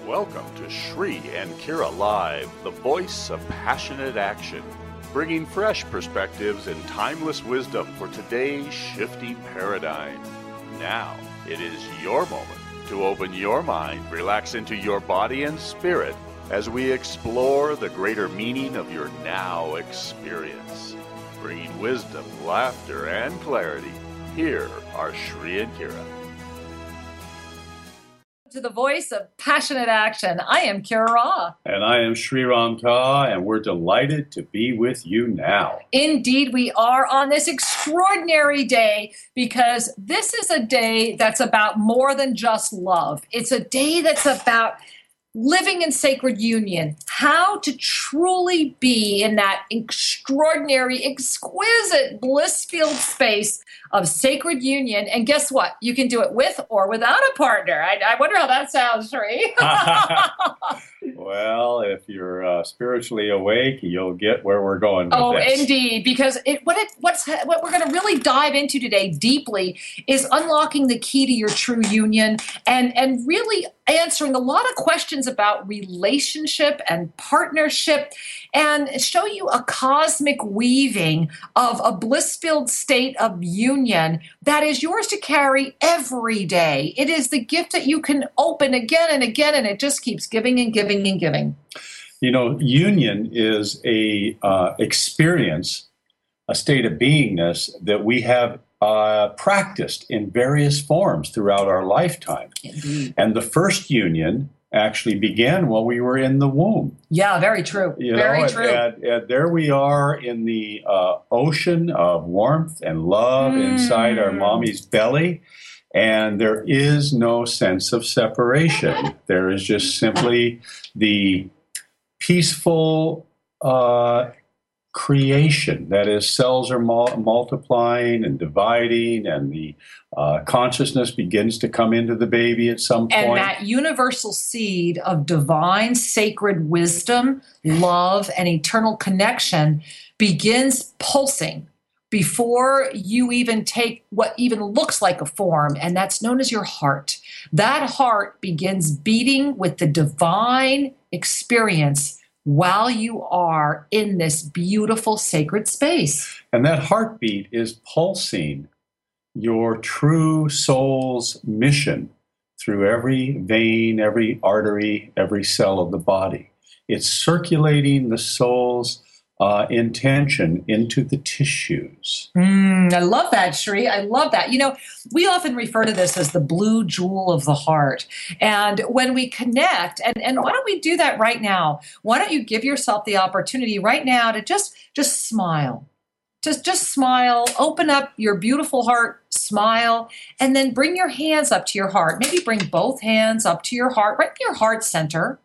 Welcome to Shri and Kira Live, the voice of passionate action, bringing fresh perspectives and timeless wisdom for today's shifting paradigm. Now, it is your moment to open your mind, relax into your body and spirit as we explore the greater meaning of your now experience. Bringing wisdom, laughter, and clarity, here are Shri and Kira. To the voice of passionate action. I am Kira Ra. And I am Sri Ram Ka, and we're delighted to be with you now. Indeed, we are on this extraordinary day because this is a day that's about more than just love. It's a day that's about living in sacred union, how to truly be in that extraordinary, exquisite, bliss-filled space of sacred union. And guess what? You can do it with or without a partner. I wonder how that sounds, Sri. Well, if you're spiritually awake, you'll get where we're going with this. Indeed, because what we're going to really dive into today deeply is unlocking the key to your true union and really answering a lot of questions about relationship and partnership and show you a cosmic weaving of a bliss-filled state of union that is yours to carry every day. It is the gift that you can open again and again, and it just keeps giving and giving and giving. You know, union is a experience, a state of beingness that we have practiced in various forms throughout our lifetime. Indeed. And the first union actually began while we were in the womb. Yeah, very true. Very true. And there we are in the ocean of warmth and love inside our mommy's belly. And there is no sense of separation. There is just simply the peaceful creation. That is, cells are multiplying and dividing, and the consciousness begins to come into the baby at some point. And that universal seed of divine, sacred wisdom, love, and eternal connection begins pulsing before you even take what even looks like a form, and that's known as your heart. That heart begins beating with the divine experience while you are in this beautiful sacred space. And that heartbeat is pulsing your true soul's mission through every vein, every artery, every cell of the body. It's circulating the soul's intention into the tissues. I love that, Shri. I love that. You know, we often refer to this as the blue jewel of the heart. And when we connect, and why don't we do that right now? Why don't you give yourself the opportunity right now to just smile. Just smile, open up your beautiful heart, smile, and then bring your hands up to your heart. Maybe bring both hands up to your heart, right in your heart center.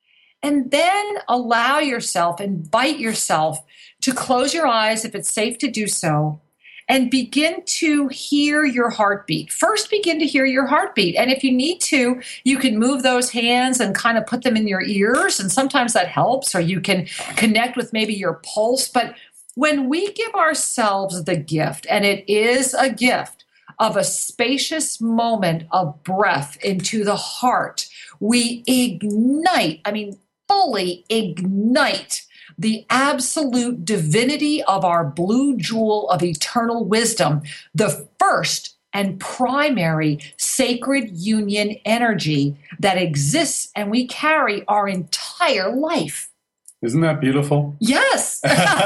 And then allow yourself, invite yourself to close your eyes if it's safe to do so, and begin to hear your heartbeat. First, begin to hear your heartbeat. And if you need to, you can move those hands and kind of put them in your ears. And sometimes that helps, or you can connect with maybe your pulse. But when we give ourselves the gift, and it is a gift, of a spacious moment of breath into the heart, we ignite, fully ignite the absolute divinity of our blue jewel of eternal wisdom, the first and primary sacred union energy that exists and we carry our entire life. Isn't that beautiful? Yes.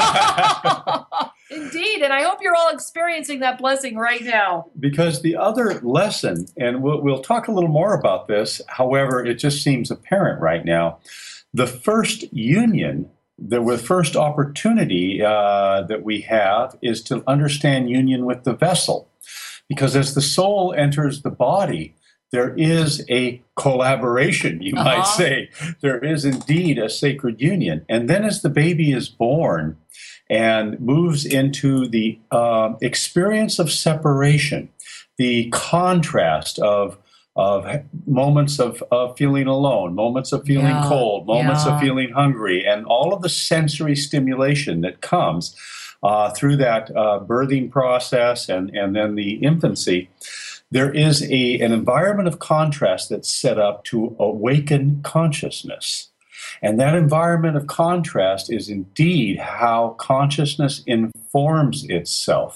Indeed. And I hope you're all experiencing that blessing right now. Because the other lesson, and we'll talk a little more about this, however, it just seems apparent right now. The first union, the first opportunity that we have is to understand union with the vessel. Because as the soul enters the body, there is a collaboration, you might say. There is indeed a sacred union. And then as the baby is born and moves into the experience of separation, the contrast of moments of feeling alone, moments of feeling cold, moments of feeling hungry, and all of the sensory stimulation that comes through that birthing process and then the infancy, there is an environment of contrast that's set up to awaken consciousness. And that environment of contrast is indeed how consciousness informs itself.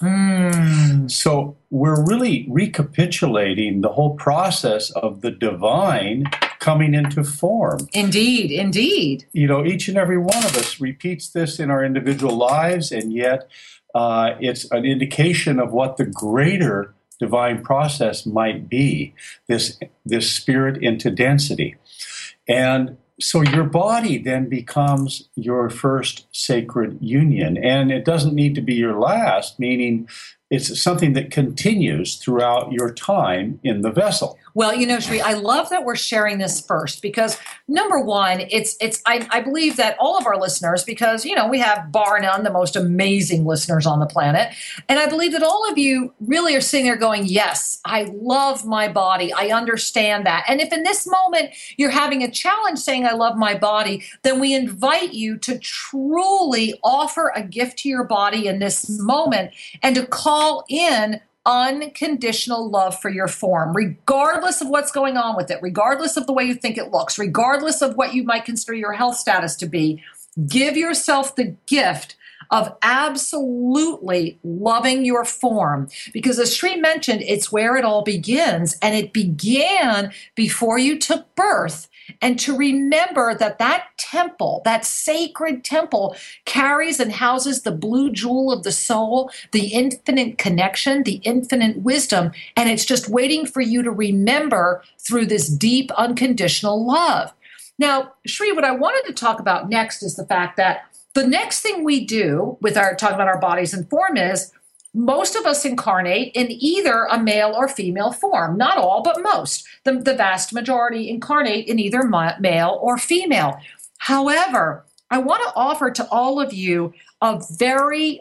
So we're really recapitulating the whole process of the divine coming into form. Indeed, indeed. You know, each and every one of us repeats this in our individual lives, and yet it's an indication of what the greater divine process might be, this spirit into density. And so your body then becomes your first sacred union, and it doesn't need to be your last, meaning it's something that continues throughout your time in the vessel. Well, you know, Sri, I love that we're sharing this first because number one, I believe that all of our listeners, because, you know, we have bar none the most amazing listeners on the planet. And I believe that all of you really are sitting there going, yes, I love my body. I understand that. And if in this moment you're having a challenge saying, I love my body, then we invite you to truly offer a gift to your body in this moment and to call in unconditional love for your form, regardless of what's going on with it, regardless of the way you think it looks, regardless of what you might consider your health status to be. Give yourself the gift of absolutely loving your form. Because as Sri mentioned, it's where it all begins. And it began before you took birth. And to remember that that temple, that sacred temple, carries and houses the blue jewel of the soul, the infinite connection, the infinite wisdom, and it's just waiting for you to remember through this deep, unconditional love. Now, Sri, what I wanted to talk about next is the fact that the next thing we do with our talking about our bodies and form is most of us incarnate in either a male or female form. Not all, but most. The vast majority incarnate in either male or female. However, I want to offer to all of you a very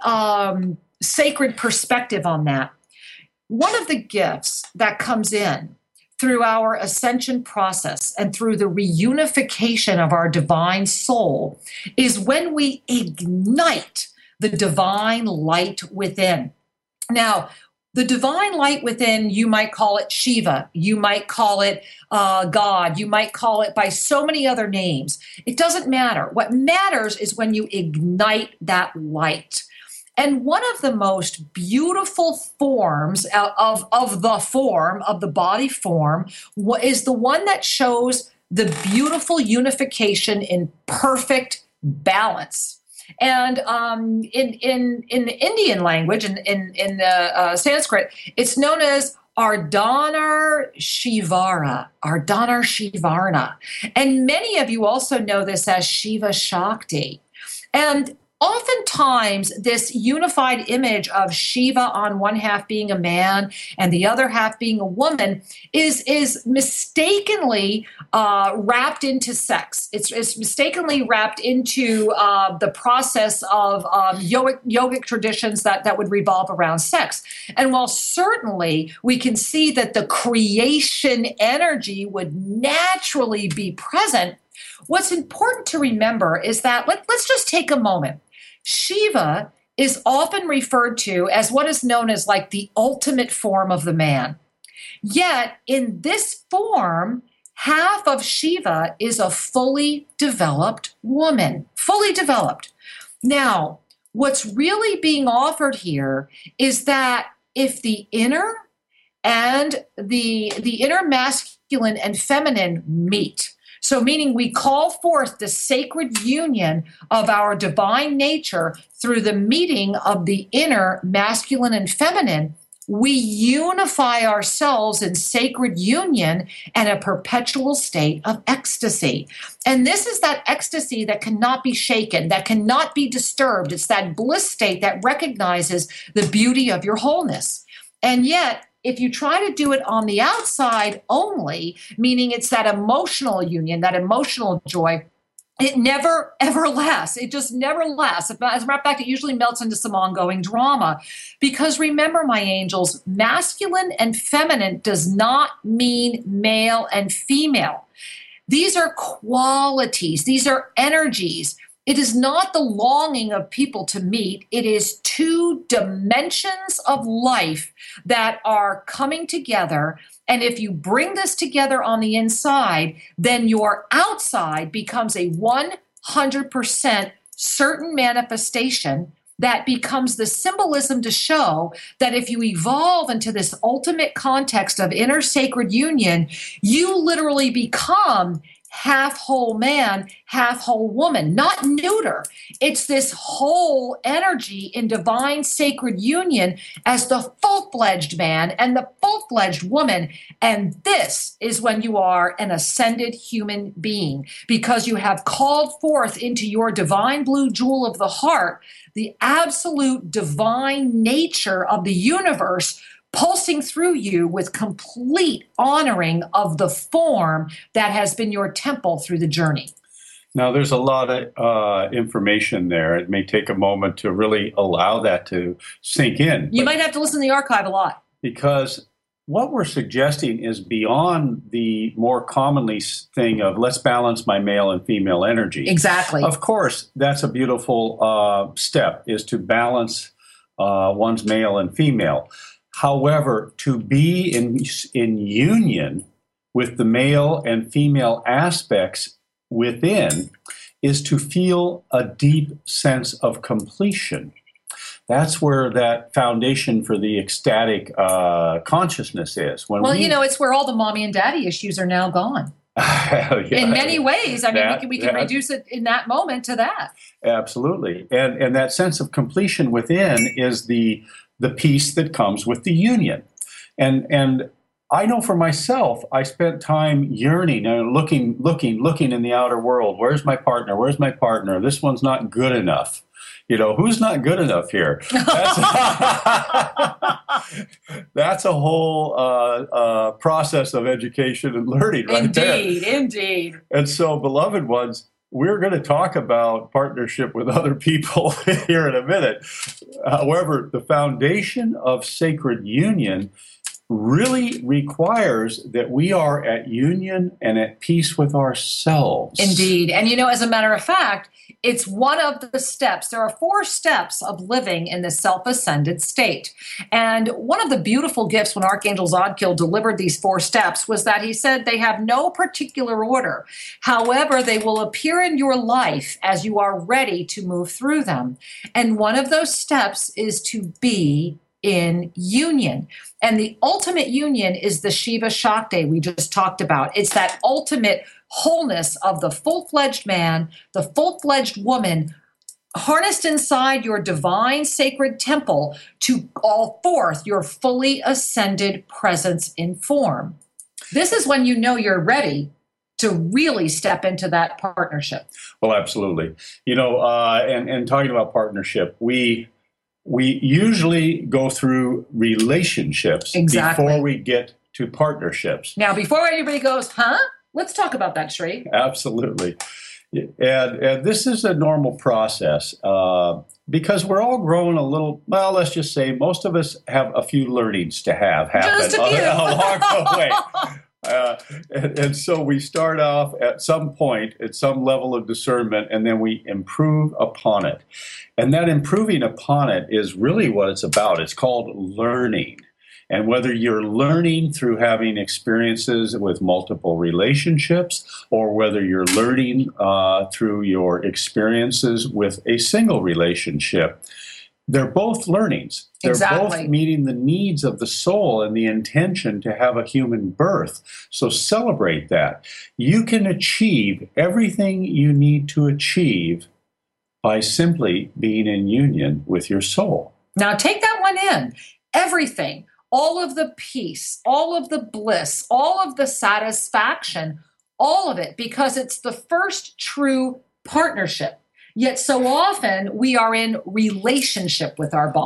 sacred perspective on that. One of the gifts that comes in through our ascension process and through the reunification of our divine soul is when we ignite the divine light within. Now, the divine light within, you might call it Shiva, you might call it God, you might call it by so many other names. It doesn't matter. What matters is when you ignite that light. And one of the most beautiful forms of the body form is the one that shows the beautiful unification in perfect balance. And in the Indian language, in the Sanskrit, it's known as Ardhanarshivara, Ardhanarshivara. And many of you also know this as Shiva Shakti. And oftentimes, this unified image of Shiva on one half being a man and the other half being a woman is mistakenly wrapped into sex. It's mistakenly wrapped into the process of yogic traditions that would revolve around sex. And while certainly we can see that the creation energy would naturally be present, what's important to remember is that let's just take a moment. Shiva is often referred to as what is known as like the ultimate form of the man. Yet in this form, half of Shiva is a fully developed woman, fully developed. Now, what's really being offered here is that if the inner and the inner masculine and feminine meet, so meaning we call forth the sacred union of our divine nature through the meeting of the inner masculine and feminine, we unify ourselves in sacred union and a perpetual state of ecstasy. And this is that ecstasy that cannot be shaken, that cannot be disturbed. It's that bliss state that recognizes the beauty of your wholeness. And yet, if you try to do it on the outside only, meaning it's that emotional union, that emotional joy, it never, ever lasts. It just never lasts. As a matter of fact, it usually melts into some ongoing drama. Because remember, my angels, masculine and feminine does not mean male and female. These are qualities. These are energies. It is not the longing of people to meet. It is two dimensions of life that are coming together. And if you bring this together on the inside, then your outside becomes a 100% certain manifestation that becomes the symbolism to show that if you evolve into this ultimate context of inner sacred union, you literally become half whole man, half whole woman, not neuter. It's this whole energy in divine sacred union as the full-fledged man and the full-fledged woman. And this is when you are an ascended human being, because you have called forth into your divine blue jewel of the heart the absolute divine nature of the universe pulsing through you with complete honoring of the form that has been your temple through the journey. Now, there's a lot of information there. It may take a moment to really allow that to sink in. You might have to listen to the archive a lot. Because what we're suggesting is beyond the more commonly thing of let's balance my male and female energy. Exactly. Of course, that's a beautiful step, is to balance one's male and female. However, to be in union with the male and female aspects within is to feel a deep sense of completion. That's where that foundation for the ecstatic consciousness is. It's where all the mommy and daddy issues are now gone. Yeah, in many ways. I mean, we can reduce it in that moment to that. Absolutely. And that sense of completion within is the peace that comes with the union. And I know for myself, I spent time yearning and looking in the outer world. Where's my partner? Where's my partner? This one's not good enough. Who's not good enough here? That's a whole process of education and learning right there. Indeed. And so, beloved ones, we're going to talk about partnership with other people here in a minute. However, the foundation of sacred union really requires that we are at union and at peace with ourselves. Indeed. And as a matter of fact, it's one of the steps. There are 4 steps of living in the self-ascended state. And one of the beautiful gifts when Archangel Zadkiel delivered these 4 steps was that he said they have no particular order. However, they will appear in your life as you are ready to move through them. And one of those steps is to be in union. And the ultimate union is the Shiva Shakti we just talked about. It's that ultimate wholeness of the full-fledged man, the full-fledged woman, harnessed inside your divine sacred temple to call forth your fully ascended presence in form. This is when you know you're ready to really step into that partnership. Well, absolutely. And talking about partnership, we usually go through relationships before we get to partnerships. Now, before anybody goes, let's talk about that, Sri. Absolutely. And this is a normal process because we're all growing a little, well, let's just say most of us have a few learnings to have happen along the way. And so we start off at some point, at some level of discernment, and then we improve upon it. And that improving upon it is really what it's about. It's called learning. And whether you're learning through having experiences with multiple relationships, or whether you're learning through your experiences with a single relationship, they're both learnings. They're both meeting the needs of the soul and the intention to have a human birth. So celebrate that. You can achieve everything you need to achieve by simply being in union with your soul. Now take that one in. Everything, all of the peace, all of the bliss, all of the satisfaction, all of it, because it's the first true partnership. Yet so often we are in relationship with our body.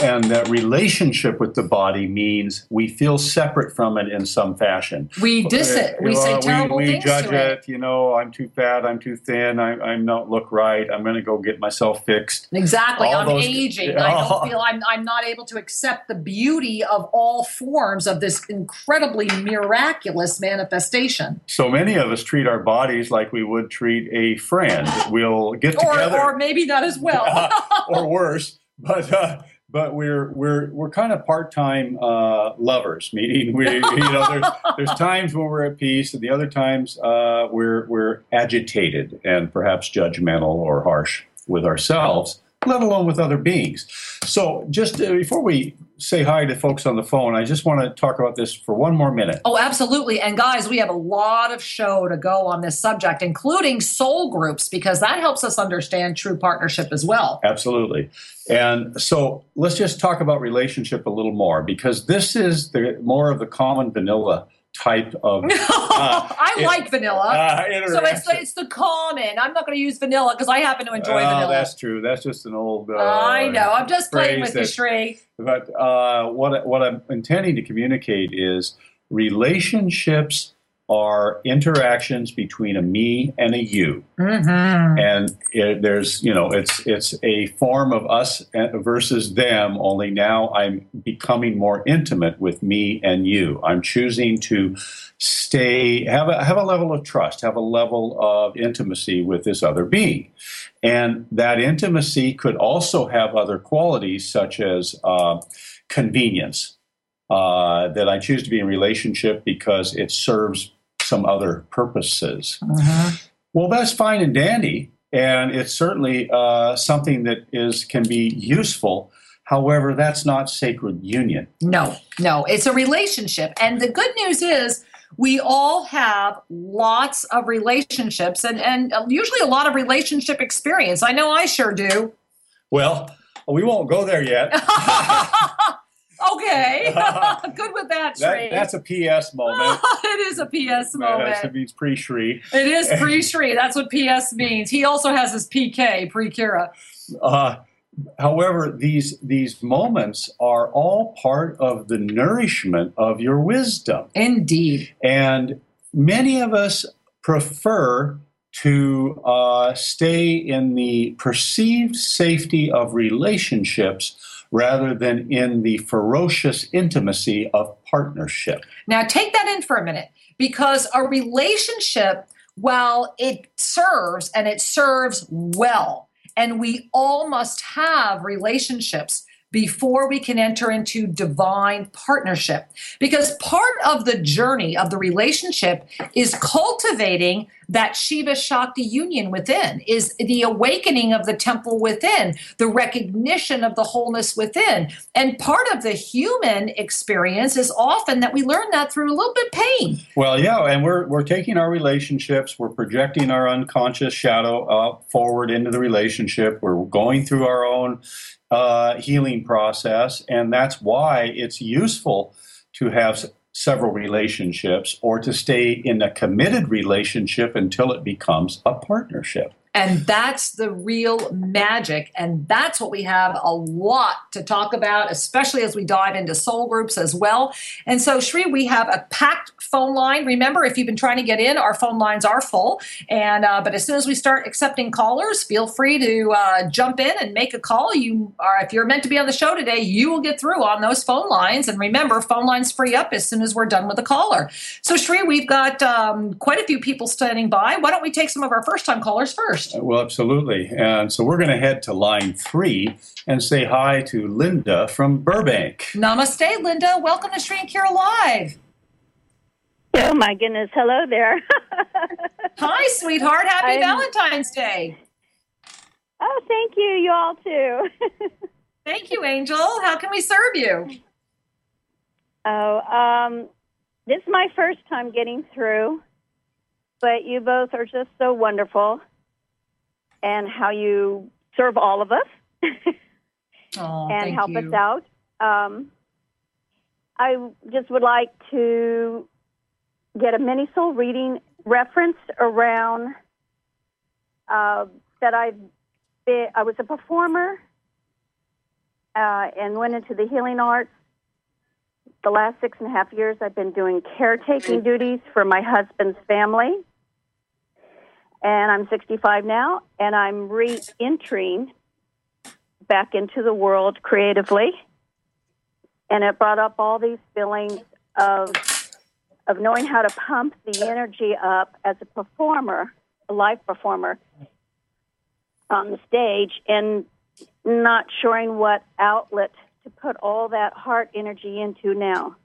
and that relationship with the body means we feel separate from it in some fashion. We diss it. We say terrible we things judge to it. I'm too fat, I'm too thin, I don't look right, I'm going to go get myself fixed. Exactly. All I'm those- aging. I don't feel I'm not able to accept the beauty of all forms of this incredibly miraculous manifestation. So many of us treat our bodies like we would treat a friend. We'll get together, Or maybe not as well. or worse, but we're kind of part-time lovers. Meaning there's times when we're at peace, and the other times we're agitated and perhaps judgmental or harsh with ourselves, let alone with other beings. So just before we say hi to folks on the phone, I just want to talk about this for one more minute. Oh, absolutely. And guys, we have a lot of show to go on this subject, including soul groups, because that helps us understand true partnership as well. Absolutely. And so let's just talk about relationship a little more, because this is more of the common vanilla type of I like vanilla. So interaction. it's the common. I'm not going to use vanilla because I happen to enjoy vanilla. That's true. That's just an old I know. I'm just playing with you, phrase Shree. But what I'm intending to communicate is relationships are interactions between a me and a you. Mm-hmm. And it's a form of us versus them, only now I'm becoming more intimate with me and you. I'm choosing to have a level of trust, have a level of intimacy with this other being. And that intimacy could also have other qualities, such as convenience, that I choose to be in relationship because it serves some other purposes. Mm-hmm. Well, that's fine and dandy, and it's certainly something that can be useful. However, that's not sacred union. No, it's a relationship. And the good news is we all have lots of relationships and usually a lot of relationship experience. I know I sure do. Well, we won't go there yet. Okay. Good with that, Shree. That's a PS moment. It is a PS moment. It means pre-Shree. It is pre-Shree. That's what PS means. He also has his PK, pre-Kira. However, these moments are all part of the nourishment of your wisdom. Indeed. And many of us prefer to stay in the perceived safety of relationships rather than in the ferocious intimacy of partnership. Now, take that in for a minute, because a relationship, while it serves, and it serves well, and we all must have relationships before we can enter into divine partnership. Because part of the journey of the relationship is cultivating that Shiva Shakti union within, is the awakening of the temple within, the recognition of the wholeness within. And part of the human experience is often that we learn that through a little bit of pain. Well, yeah, and we're taking our relationships, we're projecting our unconscious shadow up forward into the relationship, we're going through our own healing process, and that's why it's useful to have several relationships or to stay in a committed relationship until it becomes a partnership. And that's the real magic. And that's what we have a lot to talk about, especially as we dive into soul groups as well. And so, Shree, we have a packed phone line. Remember, if you've been trying to get in, our phone lines are full. And but as soon as we start accepting callers, feel free to jump in and make a call. If you're meant to be on the show today, you will get through on those phone lines. And remember, phone lines free up as soon as we're done with the caller. So, Shree, we've got quite a few people standing by. Why don't we take some of our first-time callers first? Well, absolutely. And so we're going to head to line 3 and say hi to Linda from Burbank. Namaste, Linda. Welcome to Shree and Kira Live. Oh, my goodness. Hello there. Hi, sweetheart. Happy Valentine's Day. Oh, thank you. You all, too. Thank you, Angel. How can we serve you? This is my first time getting through, but you both are just so wonderful. And how you serve all of us and help us out. I just would like to get a mini soul reading reference around that I was a performer and went into the healing arts. The last 6.5 years, I've been doing caretaking duties for my husband's family. And I'm 65 now, and I'm re-entering back into the world creatively. And it brought up all these feelings of knowing how to pump the energy up as a performer, a live performer on the stage, and not sure what outlet to put all that heart energy into now.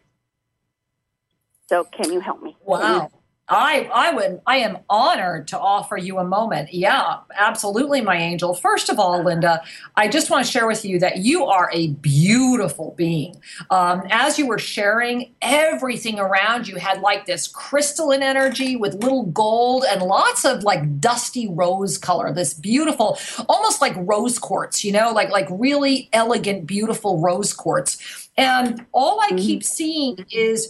So can you help me? Wow. I am honored to offer you a moment. Yeah, absolutely, my angel. First of all, Linda, I just want to share with you that you are a beautiful being. As you were sharing, everything around you had like this crystalline energy with little gold and lots of like dusty rose color, this beautiful, almost like rose quartz, like really elegant, beautiful rose quartz. And all I keep seeing is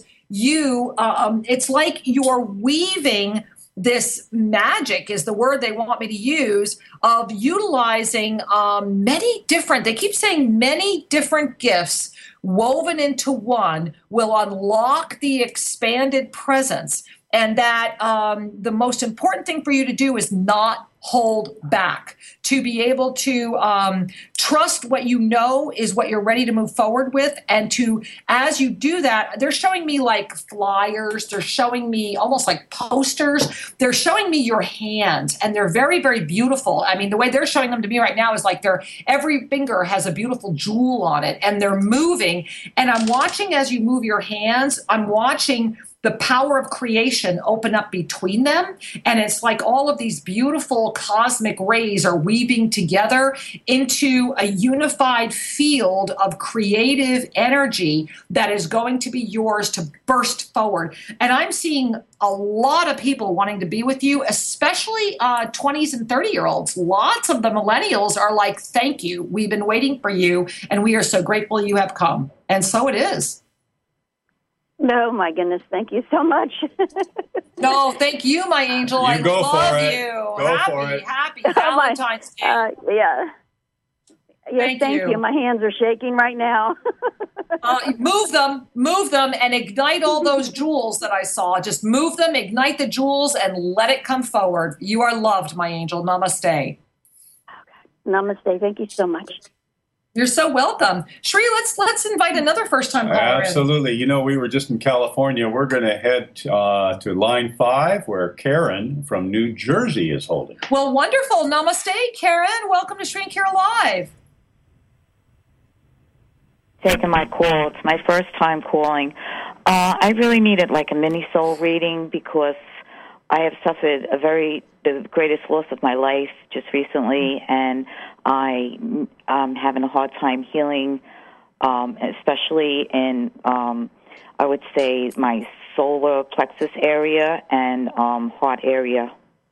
it's like you're weaving this magic is the word they want me to use of utilizing they keep saying many different gifts woven into one will unlock the expanded presence. And that the most important thing for you to do is not hold back, to be able to trust what you know is what you're ready to move forward with. And as you do that, they're showing me like flyers. They're showing me almost like posters. They're showing me your hands, and they're very, very beautiful. I mean, the way they're showing them to me right now is like every finger has a beautiful jewel on it, and they're moving. And I'm watching as you move your hands, I'm watching the power of creation open up between them. And it's like all of these beautiful cosmic rays are weaving together into a unified field of creative energy that is going to be yours to burst forward. And I'm seeing a lot of people wanting to be with you, especially 20s and 30-year-olds. Lots of the millennials are like, thank you. We've been waiting for you, and we are so grateful you have come. And so it is. No, my goodness, thank you so much. No, thank you, my angel. I love you. Happy Valentine's Day. Yeah. Yes, thank you. My hands are shaking right now. Move them, and ignite all those jewels that I saw. Just move them, ignite the jewels, and let it come forward. You are loved, my angel. Namaste. Okay. Namaste. Thank you so much. You're so welcome. Shri, let's invite another first-time caller. Absolutely. We were just in California. We're going to head to line 5, where Karen from New Jersey is holding. Well, wonderful. Namaste, Karen. Welcome to Shri and Kira Live. Taking my call. It's my first time calling. I really needed like a mini soul reading because I have suffered the greatest loss of my life just recently, and I'm having a hard time healing, especially in, I would say, my solar plexus area and heart area.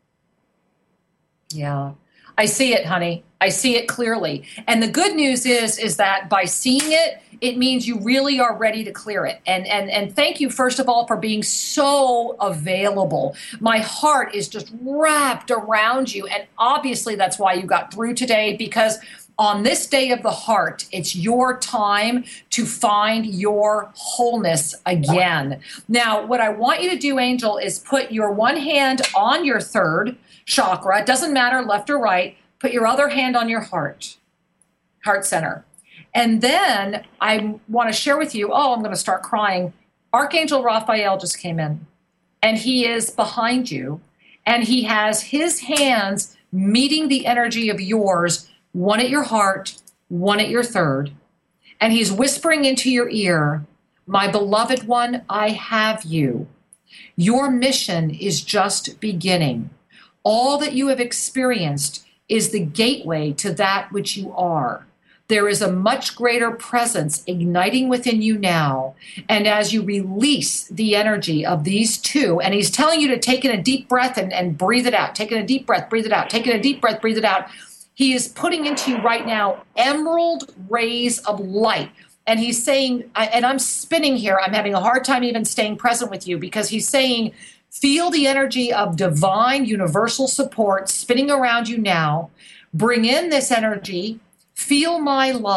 Yeah. I see it, honey. I see it clearly. And the good news is that by seeing it, it means you really are ready to clear it. And thank you, first of all, for being so available. My heart is just wrapped around you. And obviously that's why you got through today, because on this day of the heart, it's your time to find your wholeness again. Now, what I want you to do, Angel, is put your one hand on your third chakra. It doesn't matter left or right. Put your other hand on your heart center. And then I want to share with you, I'm going to start crying. Archangel Raphael just came in, and he is behind you, and he has his hands meeting the energy of yours, one at your heart, one at your third. And he's whispering into your ear, my beloved one, I have you. Your mission is just beginning. All that you have experienced is the gateway to that which you are. There is a much greater presence igniting within you now. And as you release the energy of these two, and he's telling you to take in a deep breath and breathe it out. Take in a deep breath, breathe it out. Take in a deep breath, breathe it out. He is putting into you right now emerald rays of light. And he's saying, and I'm spinning here, I'm having a hard time even staying present with you, because he's saying, feel the energy of divine universal support spinning around you now. Bring in this energy. Feel my love.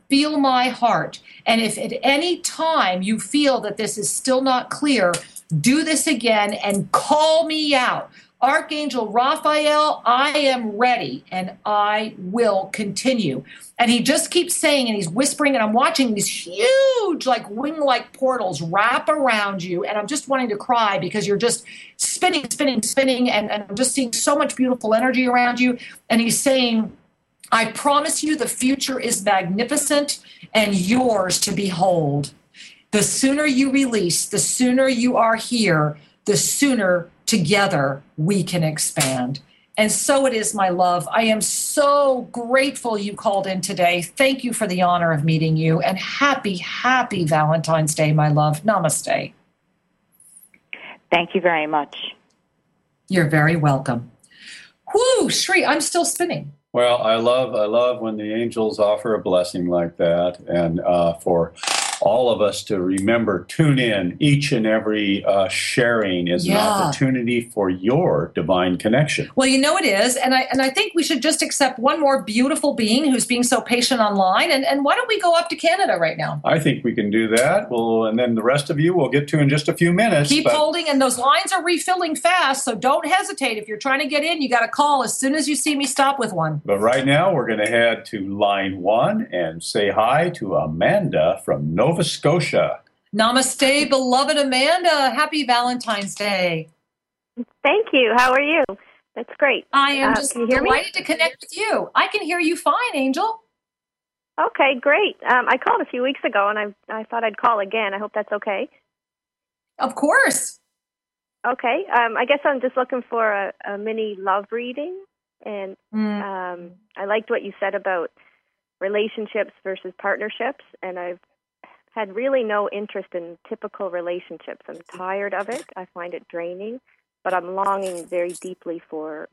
feel my heart. And if at any time you feel that this is still not clear, do this again and call me out. Archangel Raphael, I am ready and I will continue. And he just keeps saying, and he's whispering, and I'm watching these huge, like wing-like portals wrap around you. And I'm just wanting to cry because you're just spinning, spinning, spinning. And I'm just seeing so much beautiful energy around you. And he's saying, I promise you the future is magnificent and yours to behold. The sooner you release, the sooner you are here, the sooner together we can expand. And so it is, my love. I am so grateful you called in today. Thank you for the honor of meeting you. And happy, happy Valentine's Day, my love. Namaste. Thank you very much. You're very welcome. Whoo, Shri, I'm still spinning. Well, I love when the angels offer a blessing like that, and for all of us to remember, tune in. Each and every sharing is an opportunity for your divine connection. Well, you know it is, and I think we should just accept one more beautiful being who's being so patient online. And why don't we go up to Canada right now? I think we can do that. And then the rest of you we'll get to in just a few minutes. Keep holding, and those lines are refilling fast, so don't hesitate. If you're trying to get in, you got to call as soon as you see me stop with one. But right now, we're going to head to line 1 and say hi to Amanda from Nova Scotia. Namaste, beloved Amanda. Happy Valentine's Day. Thank you. How are you? That's great. I am just can you hear delighted me? to connect with you. I can hear you fine, Angel. Okay, great. I called a few weeks ago, and I thought I'd call again. I hope that's okay. Of course. Okay. I guess I'm just looking for a mini love reading. And I liked what you said about relationships versus partnerships. And I've had really no interest in typical relationships. I'm tired of it. I find it draining. But I'm longing very deeply for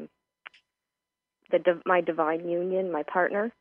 my divine union, my partner.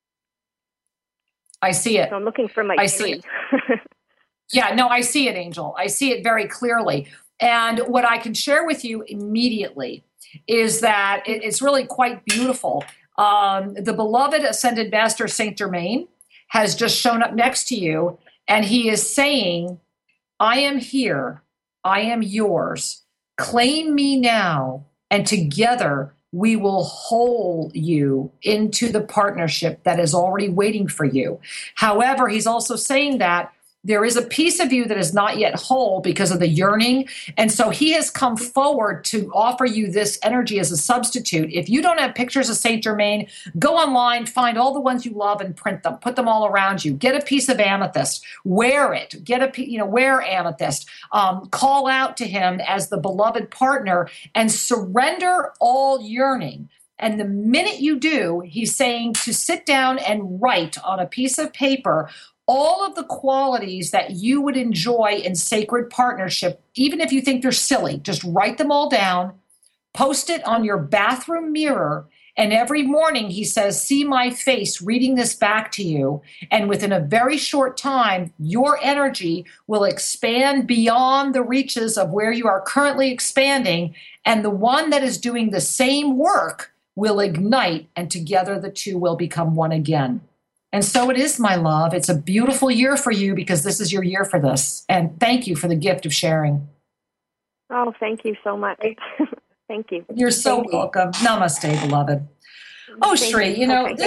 I see it. So I'm looking for my I see it. Yeah, no, I see it, Angel. I see it very clearly. And what I can share with you immediately is that it's really quite beautiful. The beloved Ascended Master Saint Germain has just shown up next to you, and he is saying, I am here. I am yours. Claim me now, and together we will hold you into the partnership that is already waiting for you. However, he's also saying that there is a piece of you that is not yet whole because of the yearning. And so he has come forward to offer you this energy as a substitute. If you don't have pictures of Saint Germain, go online, find all the ones you love and print them, put them all around you. Get a piece of amethyst, wear it, wear amethyst, call out to him as the beloved partner and surrender all yearning. And the minute you do, he's saying to sit down and write on a piece of paper all of the qualities that you would enjoy in sacred partnership, even if you think they're silly. Just write them all down, post it on your bathroom mirror, and every morning he says, see my face reading this back to you. And within a very short time, your energy will expand beyond the reaches of where you are currently expanding, and the one that is doing the same work will ignite, and together the two will become one again. And so it is, my love. It's a beautiful year for you because this is your year for this. And thank you for the gift of sharing. Oh, thank you so much. Thank you. You're so welcome. Namaste, beloved. Oh, Shri,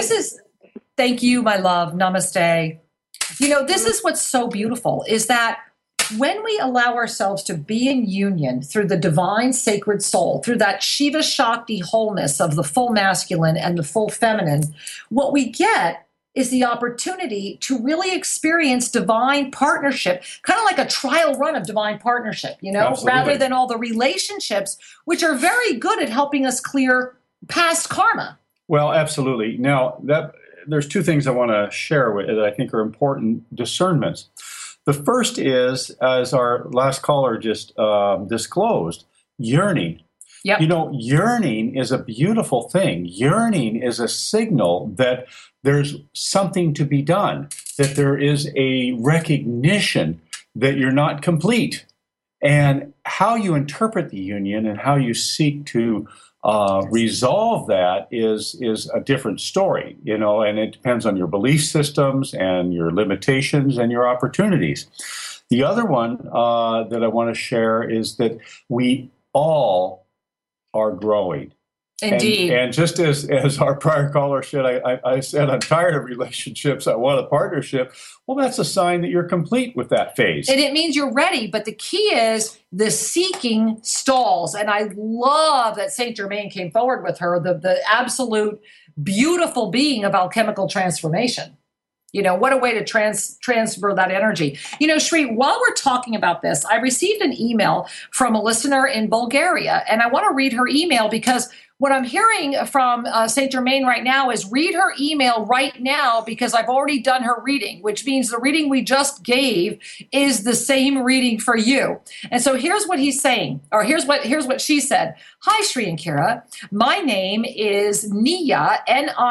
thank you, my love. Namaste. This is what's so beautiful is that when we allow ourselves to be in union through the divine sacred soul, through that Shiva Shakti wholeness of the full masculine and the full feminine, what we get is the opportunity to really experience divine partnership, kind of like a trial run of divine partnership, Absolutely. rather than all the relationships, which are very good at helping us clear past karma. Well, absolutely. Now, there's two things I want to share with that I think are important discernments. The first is, as our last caller just disclosed, yearning. Yep. Yearning is a beautiful thing. Yearning is a signal that there's something to be done, that there is a recognition that you're not complete. And how you interpret the union and how you seek to resolve that is a different story, and it depends on your belief systems and your limitations and your opportunities. The other one that I want to share is that we all are growing. Indeed. And just as our prior caller said, I said, I'm tired of relationships. I want a partnership. Well, that's a sign that you're complete with that phase. And it means you're ready. But the key is the seeking stalls. And I love that Saint Germain came forward with her, the absolute beautiful being of alchemical transformation. What a way to transfer that energy. Shri, while we're talking about this, I received an email from a listener in Bulgaria, and I want to read her email because what I'm hearing from Saint Germain right now is read her email right now because I've already done her reading, which means the reading we just gave is the same reading for you. And so here's what he's saying, or here's what she said. Hi, Shri and Kira. My name is Niya,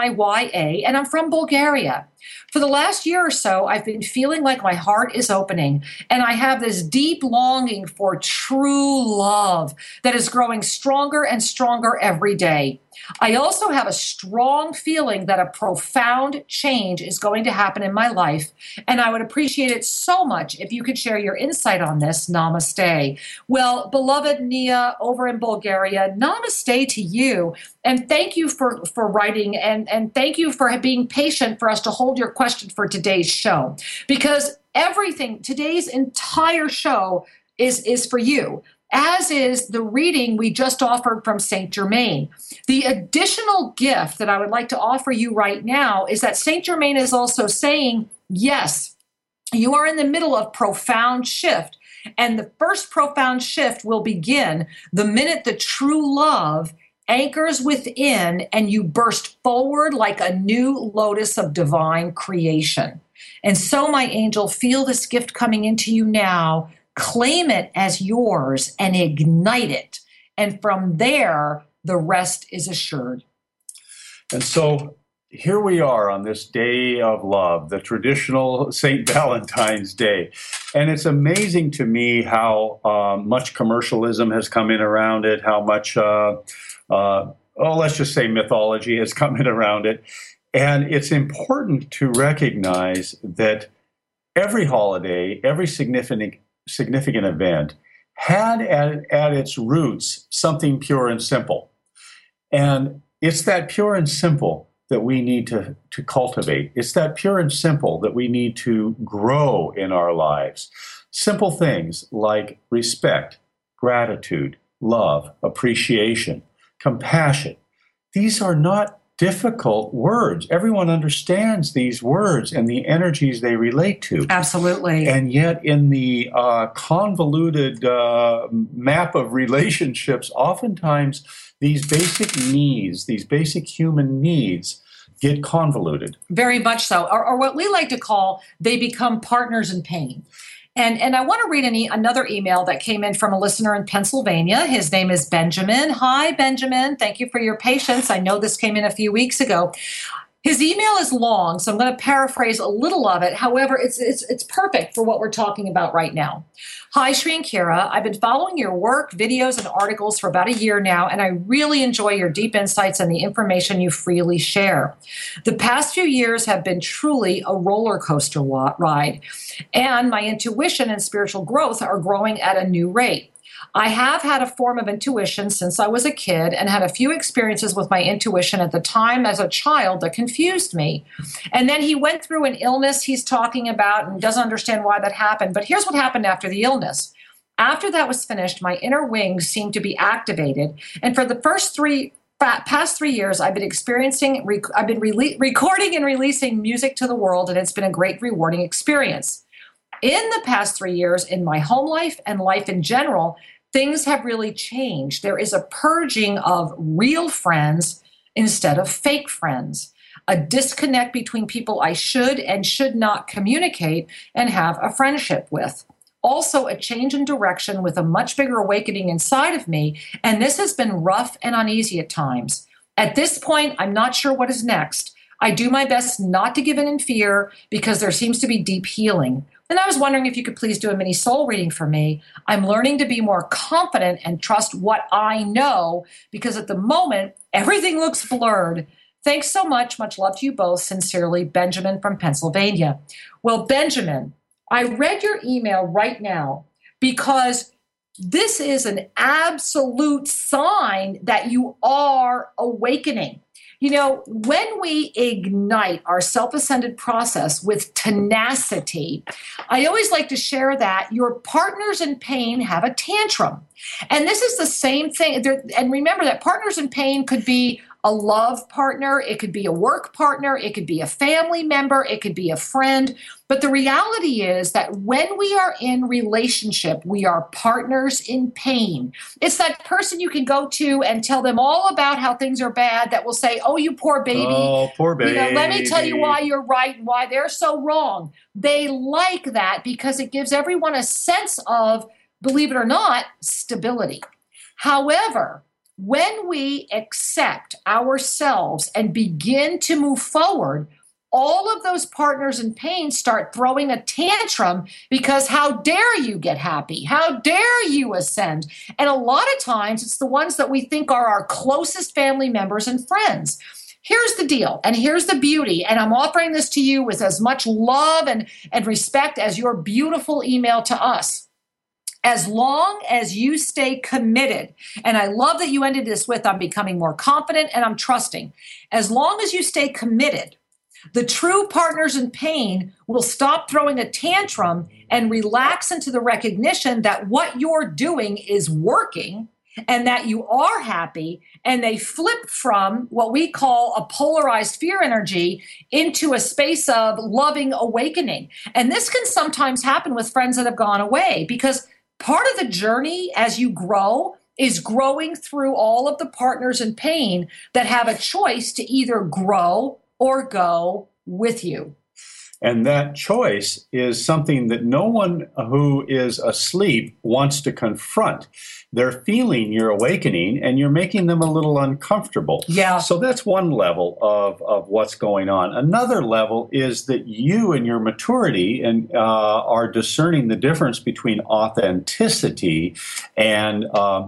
Niya, and I'm from Bulgaria. For the last year or so, I've been feeling like my heart is opening, and I have this deep longing for true love that is growing stronger and stronger every day. I also have a strong feeling that a profound change is going to happen in my life, and I would appreciate it so much if you could share your insight on this. Namaste. Well, beloved Niya over in Bulgaria, namaste to you, and thank you for writing, and thank you for being patient for us to hold your question for today's show, because today's entire show is for you, as is the reading we just offered from Saint Germain. The additional gift that I would like to offer you right now is that Saint Germain is also saying, yes, you are in the middle of profound shift. And the first profound shift will begin the minute the true love anchors within and you burst forward like a new lotus of divine creation. And so, my angel, feel this gift coming into you now. Claim it as yours and ignite it. And from there, the rest is assured. And so here we are on this day of love, the traditional St. Valentine's Day. And it's amazing to me how much commercialism has come in around it, how much, let's just say mythology has come in around it. And it's important to recognize that every holiday, every significant event had at its roots something pure and simple. And it's that pure and simple that we need to cultivate. It's that pure and simple that we need to grow in our lives. Simple things like respect, gratitude, love, appreciation, compassion. These are not difficult words. Everyone understands these words and the energies they relate to. Absolutely. And yet in the convoluted map of relationships, oftentimes these basic needs, these basic human needs, get convoluted. Very much so. Or what we like to call, they become partners in pain. And I want to read another email that came in from a listener in Pennsylvania. His name is Benjamin. Hi, Benjamin. Thank you for your patience. I know this came in a few weeks ago. His email is long, so I'm going to paraphrase a little of it. However, it's perfect for what we're talking about right now. Hi, Shri and Kira. I've been following your work, videos, and articles for about a year now, and I really enjoy your deep insights and the information you freely share. The past few years have been truly a roller coaster ride, and my intuition and spiritual growth are growing at a new rate. I have had a form of intuition since I was a kid and had a few experiences with my intuition at the time as a child that confused me. And then he went through an illness he's talking about and doesn't understand why that happened. But here's what happened after the illness. After that was finished, my inner wings seemed to be activated. And for the past 3 years, I've been recording and releasing music to the world, and it's been a great, rewarding experience. In the past 3 years, in my home life and life in general, things have really changed. There is a purging of real friends instead of fake friends, a disconnect between people I should and should not communicate and have a friendship with. Also, a change in direction with a much bigger awakening inside of me, and this has been rough and uneasy at times. At this point, I'm not sure what is next. I do my best not to give in fear because there seems to be deep healing. And I was wondering if you could please do a mini soul reading for me. I'm learning to be more confident and trust what I know because at the moment, everything looks blurred. Thanks so much. Much love to you both. Sincerely, Benjamin from Pennsylvania. Well, Benjamin, I read your email right now because this is an absolute sign that you are awakening. You know, when we ignite our self-ascended process with tenacity, I always like to share that your partners in pain have a tantrum. And this is the same thing. And remember that partners in pain could be a love partner, it could be a work partner, it could be a family member, it could be a friend. But the reality is that when we are in relationship, we are partners in pain. It's that person you can go to and tell them all about how things are bad that will say, oh, you poor baby. Oh, poor baby. Let me tell you why you're right and why they're so wrong. They like that because it gives everyone a sense of, believe it or not, stability. However, when we accept ourselves and begin to move forward, all of those partners in pain start throwing a tantrum because how dare you get happy? How dare you ascend? And a lot of times it's the ones that we think are our closest family members and friends. Here's the deal, and here's the beauty, and I'm offering this to you with as much love and respect as your beautiful email to us. As long as you stay committed, and I love that you ended this with, I'm becoming more confident and I'm trusting. As long as you stay committed, the true partners in pain will stop throwing a tantrum and relax into the recognition that what you're doing is working and that you are happy, and they flip from what we call a polarized fear energy into a space of loving awakening. And this can sometimes happen with friends that have gone away because part of the journey as you grow is growing through all of the partners in pain that have a choice to either grow or go with you. And that choice is something that no one who is asleep wants to confront. They're feeling your awakening and you're making them a little uncomfortable. Yeah. So that's one level of what's going on. Another level is that you and your maturity and are discerning the difference between authenticity and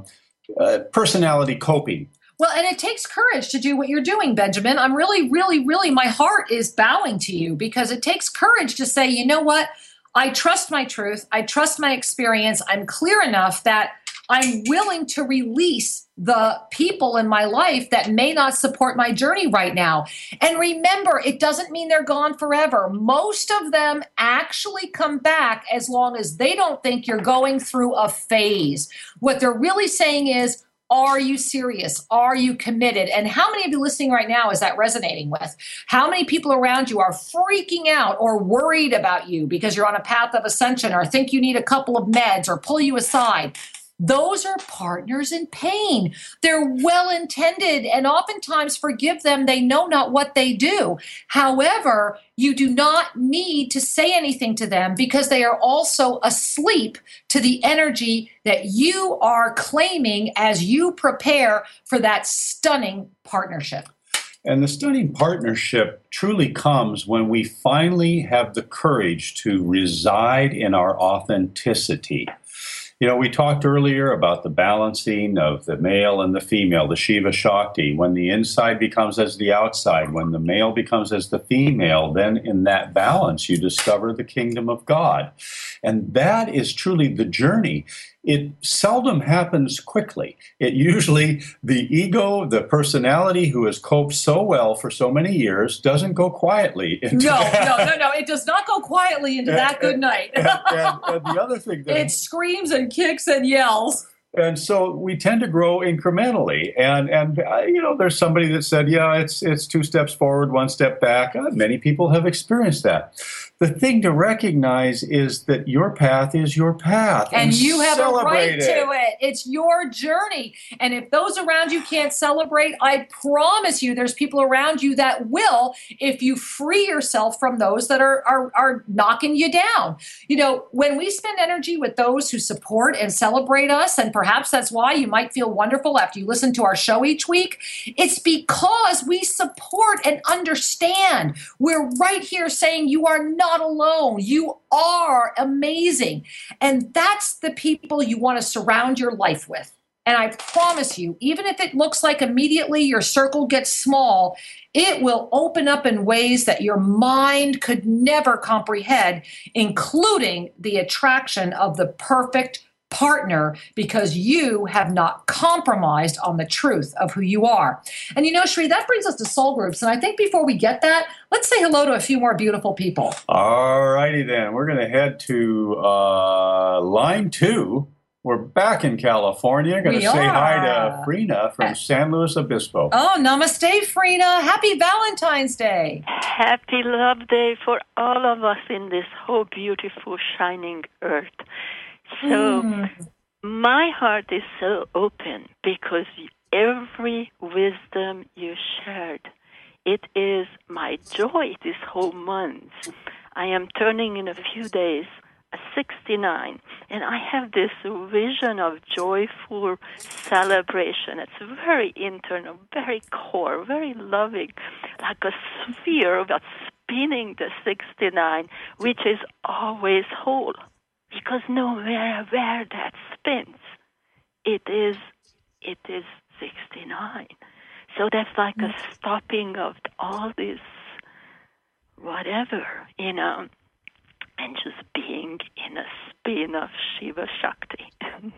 personality coping. Well, and it takes courage to do what you're doing, Benjamin. I'm really, my heart is bowing to you because it takes courage to say, you know what? I trust my truth. I trust my experience. I'm clear enough that I'm willing to release the people in my life that may not support my journey right now. And remember, it doesn't mean they're gone forever. Most of them actually come back as long as they don't think you're going through a phase. What they're really saying is, are you serious? Are you committed? And how many of you listening right now is that resonating with? How many people around you are freaking out or worried about you because you're on a path of ascension or think you need a couple of meds or pull you aside? Those are partners in pain. They're well-intended, and oftentimes, forgive them, they know not what they do. However, you do not need to say anything to them because they are also asleep to the energy that you are claiming as you prepare for that stunning partnership. And the stunning partnership truly comes when we finally have the courage to reside in our authenticity. You know, we talked earlier about the balancing of the male and the female, the Shiva Shakti. When the inside becomes as the outside, when the male becomes as the female, then in that balance you discover the kingdom of God. And that is truly the journey. It seldom happens quickly. It usually, the ego, the personality who has coped so well for so many years doesn't go quietly. No. It does not go quietly into that good night. and the other thing that it screams and kicks and yells. And so we tend to grow incrementally. And you know, there's somebody that said, yeah, it's 2 steps forward, 1 step back. Many people have experienced that. The thing to recognize is that your path is your path. And you have a right to it. It's your journey. And if those around you can't celebrate, I promise you there's people around you that will if you free yourself from those that are knocking you down. You know, when we spend energy with those who support and celebrate us and perhaps that's why you might feel wonderful after you listen to our show each week. It's because we support and understand. We're right here saying you are not alone. You are amazing. And that's the people you want to surround your life with. And I promise you, even if it looks like immediately your circle gets small, it will open up in ways that your mind could never comprehend, including the attraction of the perfect partner, because you have not compromised on the truth of who you are. And you know, Shri, that brings us to soul groups. And I think before we get that, let's say hello to a few more beautiful people. All righty then. We're going to head to line 2. We're back in California. Going to say hi to Frina from San Luis Obispo. Oh, namaste, Frina. Happy Valentine's Day. Happy Love Day for all of us in this whole beautiful, shining earth. So my heart is so open because every wisdom you shared, it is my joy this whole month. I am turning in a few days 69, and I have this vision of joyful celebration. It's very internal, very core, very loving, like a sphere that's spinning the 69, which is always whole, because no matter where that spins, it is 69. So that's like a stopping of all this whatever, and just being in a spin of Shiva Shakti.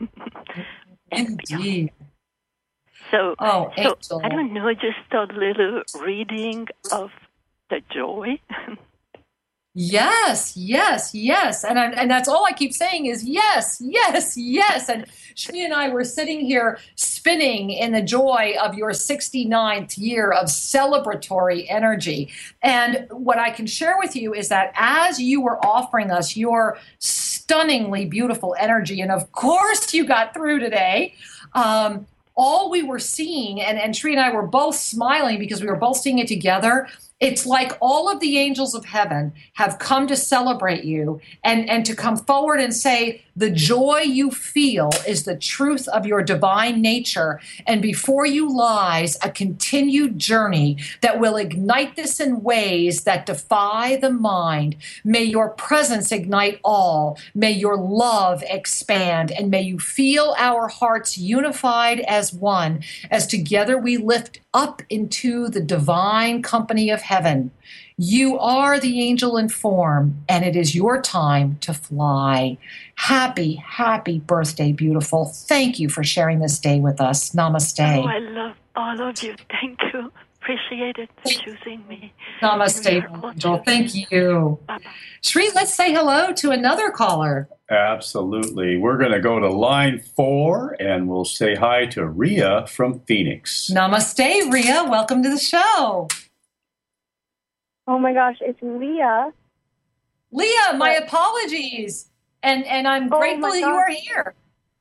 Indeed. So Angel. I don't know, just a little reading of the joy. Yes. And that's all I keep saying is yes. And Shri and I were sitting here spinning in the joy of your 69th year of celebratory energy. And what I can share with you is that as you were offering us your stunningly beautiful energy, and of course you got through today, all we were seeing, and Shri and I were both smiling because we were both seeing it together. It's like all of the angels of heaven have come to celebrate you and to come forward and say, the joy you feel is the truth of your divine nature. And before you lies a continued journey that will ignite this in ways that defy the mind. May your presence ignite all. May your love expand. And may you feel our hearts unified as one, as together we lift up into the divine company of heaven. You are the angel in form, and it is your time to fly. Happy, happy birthday, beautiful. Thank you for sharing this day with us. Namaste. Oh, I love all of you. Thank you. Appreciate it for choosing me. Namaste, angel. Thank you. Bye-bye. Shri, let's say hello to another caller. Absolutely. We're going to go to line 4, and we'll say hi to Ria from Phoenix. Namaste, Ria. Welcome to the show. Oh my gosh, it's Leah. Leah, my apologies. And I'm grateful that you are here.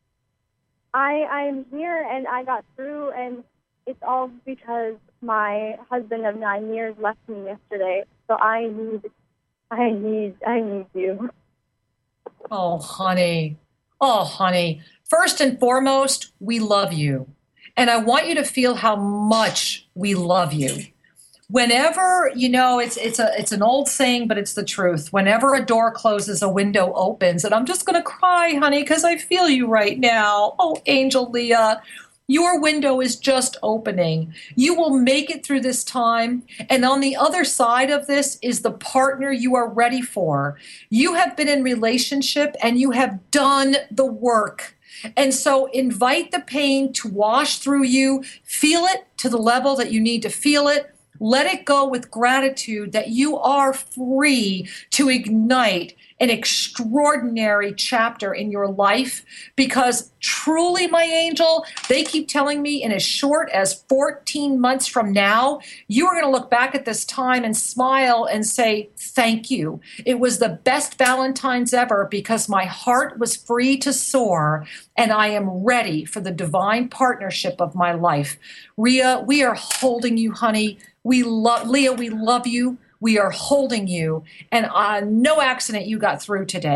I'm here and I got through, and it's all because my husband of 9 years left me yesterday. So I need you. Oh, honey. First and foremost, we love you. And I want you to feel how much we love you. Whenever, it's an old saying, but it's the truth. Whenever a door closes, a window opens. And I'm just going to cry, honey, because I feel you right now. Oh, Angel Leah, your window is just opening. You will make it through this time. And on the other side of this is the partner you are ready for. You have been in relationship and you have done the work. And so invite the pain to wash through you. Feel it to the level that you need to feel it. Let it go with gratitude that you are free to ignite an extraordinary chapter in your life, because truly, my angel, they keep telling me in as short as 14 months from now, you are going to look back at this time and smile and say, thank you. It was the best Valentine's ever because my heart was free to soar and I am ready for the divine partnership of my life. Ria, we are holding you, honey. Leah, we love you. We are holding you. And no accident you got through today.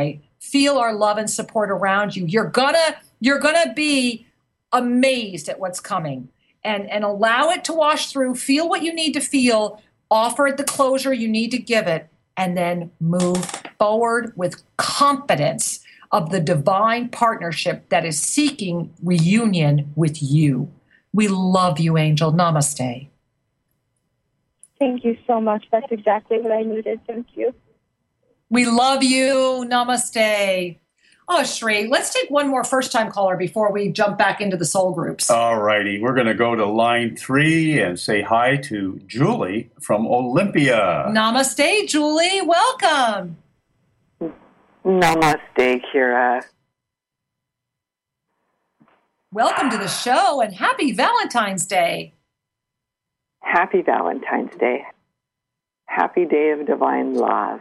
feel our love and support around you. You're gonna be amazed at what's coming, and allow it to wash through. Feel what you need to feel. Offer it the closure you need to give it, and then move forward with confidence of the divine partnership that is seeking reunion with you. We love you, Angel. Namaste. Thank you so much. That's exactly what I needed. Thank you. We love you. Namaste. Oh, Shri, let's take one more first-time caller before we jump back into the soul groups. All righty. We're going to go to line 3 and say hi to Julie from Olympia. Namaste, Julie. Welcome. Namaste, Kira. Welcome to the show, and happy Valentine's Day. Happy Valentine's Day. Happy Day of Divine Love.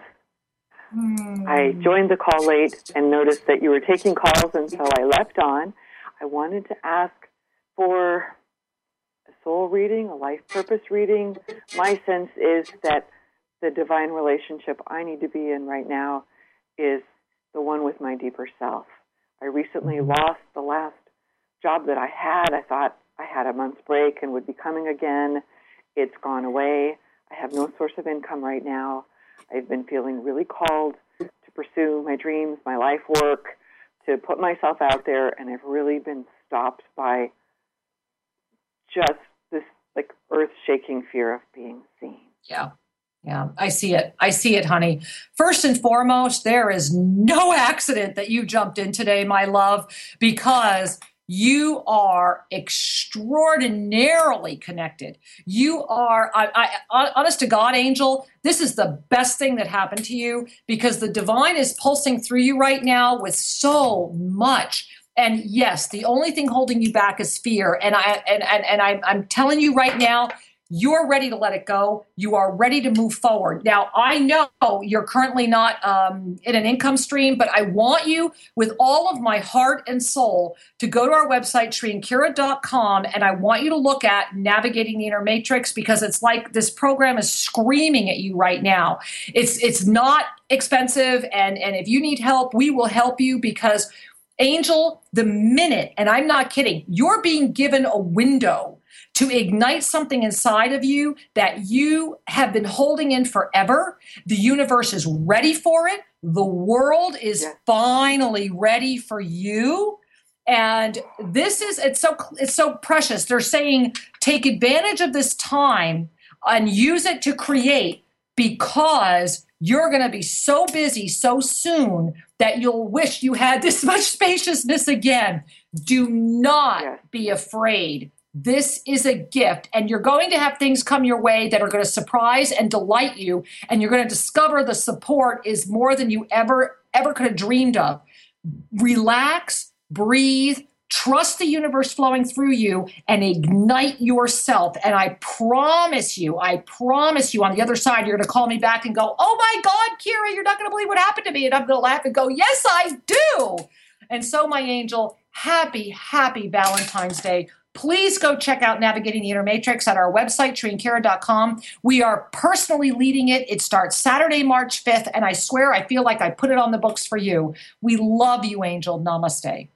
I joined the call late and noticed that you were taking calls, and so I left on. I wanted to ask for a soul reading, a life purpose reading. My sense is that the divine relationship I need to be in right now is the one with my deeper self. I recently lost the last job that I had. I thought I had a month's break and would be coming again. It's gone away. I have no source of income right now. I've been feeling really called to pursue my dreams, my life work, to put myself out there, and I've really been stopped by just this like earth-shaking fear of being seen. Yeah, I see it, honey. First and foremost, there is no accident that you jumped in today, my love, because you are extraordinarily connected. You are, honest to God, Angel, this is the best thing that happened to you, because the divine is pulsing through you right now with so much. And yes, the only thing holding you back is fear. And I'm telling you right now, you're ready to let it go. You are ready to move forward. Now, I know you're currently not in an income stream, but I want you with all of my heart and soul to go to our website, ShriandKira.com, and I want you to look at Navigating the Inner Matrix, because it's like this program is screaming at you right now. It's not expensive, and if you need help, we will help you, because, Angel, the minute, and I'm not kidding, you're being given a window to ignite something inside of you that you have been holding in forever. The universe is ready for it. The world is finally ready for you. And it's so precious. They're saying, take advantage of this time and use it to create, because you're going to be so busy so soon that you'll wish you had this much spaciousness again. Do not be afraid. This is a gift, and you're going to have things come your way that are going to surprise and delight you, and you're going to discover the support is more than you ever could have dreamed of. Relax, breathe, trust the universe flowing through you, and ignite yourself. And I promise you, on the other side, you're going to call me back and go, oh my God, Kira, you're not going to believe what happened to me. And I'm going to laugh and go, yes, I do. And so, my angel, happy Valentine's Day. Please go check out Navigating the Inner Matrix at our website, ShriandKira.com. We are personally leading it. It starts Saturday, March 5th, and I swear I feel like I put it on the books for you. We love you, Angel. Namaste.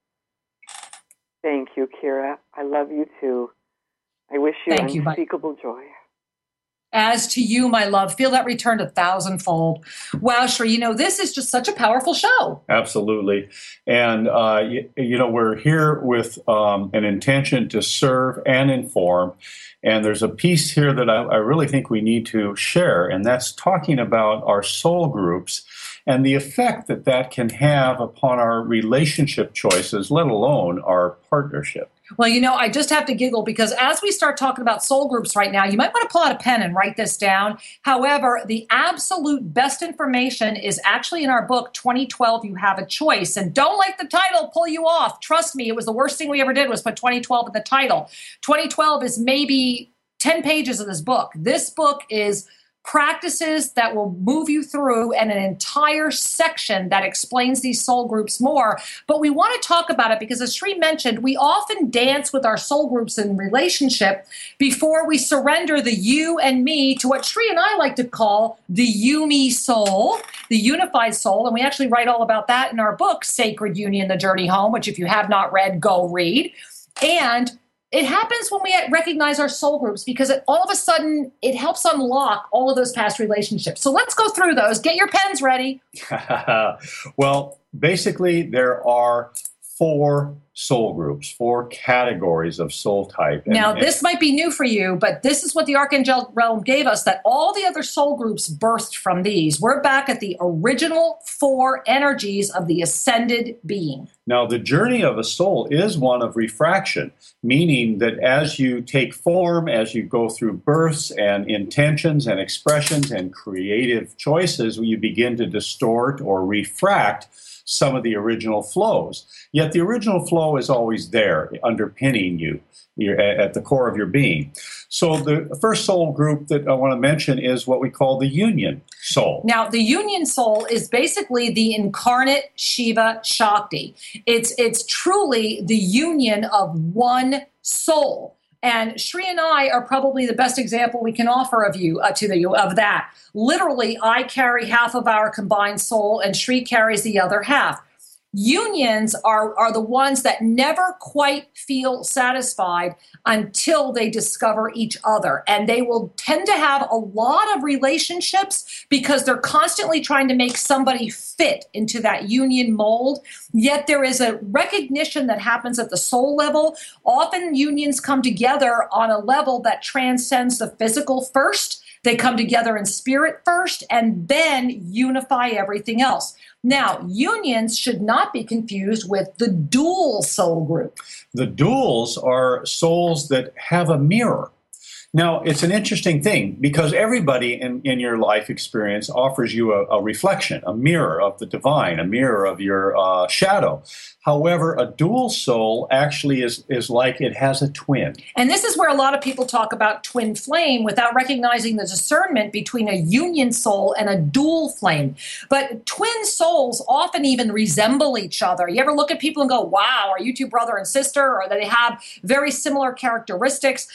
Thank you, Kira. I love you too. I wish you unspeakable joy. As to you, my love, feel that return 1,000-fold. Wow, Shri, this is just such a powerful show. Absolutely. And, we're here with an intention to serve and inform. And there's a piece here that I really think we need to share, and that's talking about our soul groups and the effect that can have upon our relationship choices, let alone our partnership. Well, I just have to giggle, because as we start talking about soul groups right now, you might want to pull out a pen and write this down. However, the absolute best information is actually in our book, 2012, You Have a Choice. And don't let the title pull you off. Trust me, it was the worst thing we ever did was put 2012 in the title. 2012 is maybe 10 pages of this book. This book is practices that will move you through and an entire section that explains these soul groups more. But we want to talk about it because, as Sri mentioned, we often dance with our soul groups in relationship before we surrender the you and me to what Sri and I like to call the you-me soul, the unified soul. And we actually write all about that in our book, Sacred Union, The Journey Home, which if you have not read, go read. And it happens when we recognize our soul groups because all of a sudden it helps unlock all of those past relationships. So let's go through those. Get your pens ready. Well, basically, there are 4 soul groups, 4 categories of soul type. Now, this might be new for you, but this is what the Archangel realm gave us, that all the other soul groups birthed from these. We're back at the original 4 energies of the ascended being. Now, the journey of a soul is one of refraction, meaning that as you take form, as you go through births and intentions and expressions and creative choices, you begin to distort or refract some of the original flows. Yet the original flow is always there, underpinning you. You're at the core of your being. So the first soul group that I want to mention is what we call the union soul. Now, the union soul is basically the incarnate Shiva Shakti. It's truly the union of one soul. And Sri and I are probably the best example we can offer of you of that. Literally, I carry half of our combined soul, and Sri carries the other half. Unions are the ones that never quite feel satisfied until they discover each other. And they will tend to have a lot of relationships because they're constantly trying to make somebody fit into that union mold. Yet there is a recognition that happens at the soul level. Often unions come together on a level that transcends the physical first. They come together in spirit first and then unify everything else. Now, unions should not be confused with the dual soul group. The duals are souls that have a mirror. Now, it's an interesting thing because everybody in your life experience offers you a reflection, a mirror of the divine, a mirror of your shadow. However, a dual soul actually is like it has a twin. And this is where a lot of people talk about twin flame without recognizing the discernment between a union soul and a dual flame. But twin souls often even resemble each other. You ever look at people and go, wow, are you two brother and sister? Or they have very similar characteristics.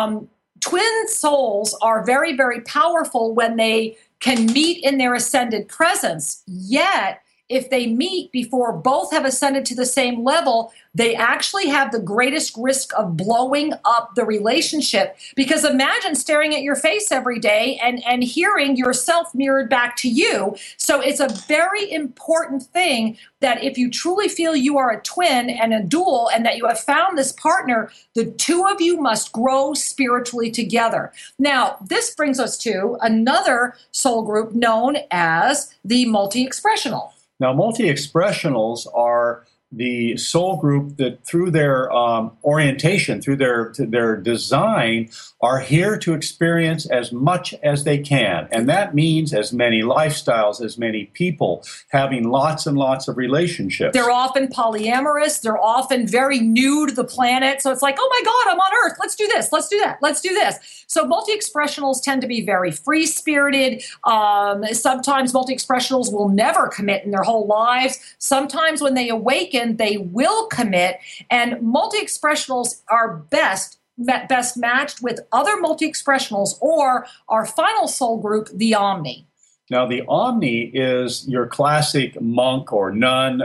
Twin souls are very, very powerful when they can meet in their ascended presence. Yet, if they meet before both have ascended to the same level, they actually have the greatest risk of blowing up the relationship. Because imagine staring at your face every day and hearing yourself mirrored back to you. So it's a very important thing that if you truly feel you are a twin and a dual and that you have found this partner, the two of you must grow spiritually together. Now, this brings us to another soul group known as the multi-expressional. Now, multi-expressionals are the soul group that through their orientation, through their design, are here to experience as much as they can. And that means as many lifestyles, as many people, having lots and lots of relationships. They're often polyamorous. They're often very new to the planet. So it's like, oh my God, I'm on Earth. Let's do this. Let's do that. Let's do this. So multi-expressionals tend to be very free-spirited. Sometimes multi-expressionals will never commit in their whole lives. Sometimes when they awaken, they will commit, and multi-expressionals are best matched with other multi-expressionals or our final soul group, the Omni. Now, the Omni is your classic monk or nun,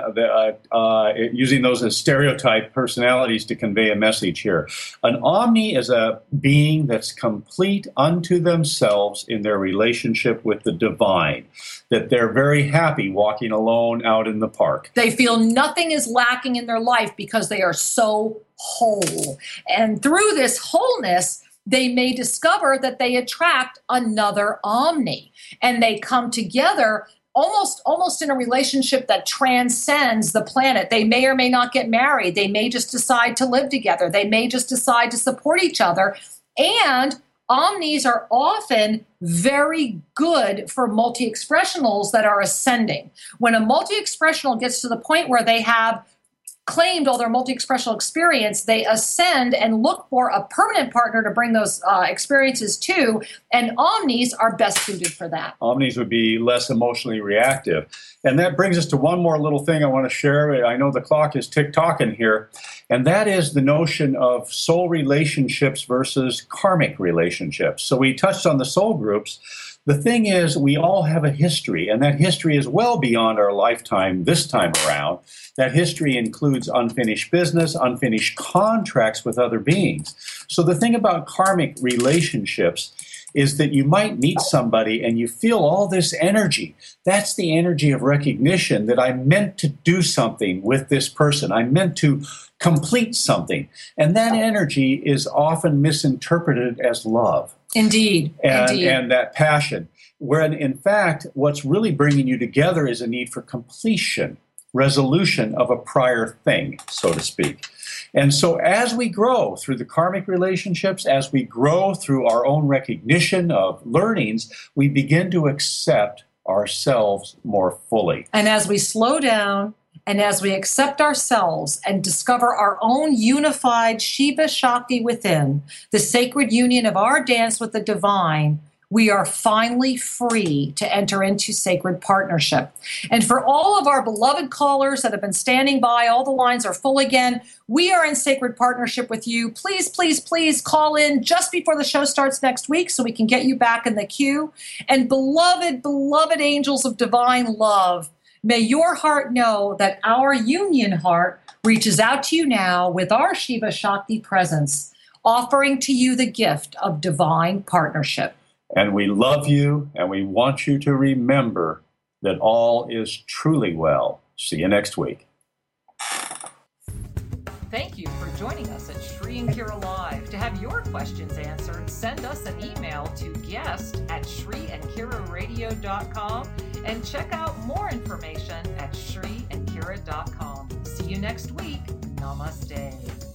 using those as stereotype personalities to convey a message here. An Omni is a being that's complete unto themselves in their relationship with the divine, that they're very happy walking alone out in the park. They feel nothing is lacking in their life because they are so whole. And through this wholeness, they may discover that they attract another Omni, and they come together almost in a relationship that transcends the planet. They may or may not get married. They may just decide to live together. They may just decide to support each other. And Omnis are often very good for multi-expressionals that are ascending. When a multi-expressional gets to the point where they have claimed all their multi-expressional experience, they ascend and look for a permanent partner to bring those experiences to, and omnis are best suited for that. Omnis would be less emotionally reactive. And that brings us to one more little thing I want to share. I know the clock is tick-tocking here, and that is the notion of soul relationships versus karmic relationships. So we touched on the soul groups. The thing is, we all have a history, and that history is well beyond our lifetime this time around. That history includes unfinished business, unfinished contracts with other beings. So the thing about karmic relationships is that you might meet somebody and you feel all this energy. That's the energy of recognition that I meant to do something with this person. I meant to complete something. And that energy is often misinterpreted as love. Indeed. And that passion. When in fact, what's really bringing you together is a need for completion, resolution of a prior thing, so to speak. And so as we grow through the karmic relationships, as we grow through our own recognition of learnings, we begin to accept ourselves more fully. And as we slow down, and as we accept ourselves and discover our own unified Shiva Shakti within, the sacred union of our dance with the divine, we are finally free to enter into sacred partnership. And for all of our beloved callers that have been standing by, all the lines are full again. We are in sacred partnership with you. Please, please, please call in just before the show starts next week so we can get you back in the queue. And beloved, beloved angels of divine love, may your heart know that our union heart reaches out to you now with our Shiva Shakti presence, offering to you the gift of divine partnership. And we love you, and we want you to remember that all is truly well. See you next week. Thank you for joining us at Shri and Kira Live. To have your questions answered, send us an email to guest@shriandkiraradio.com and check out more information at shriandkira.com. See you next week. Namaste.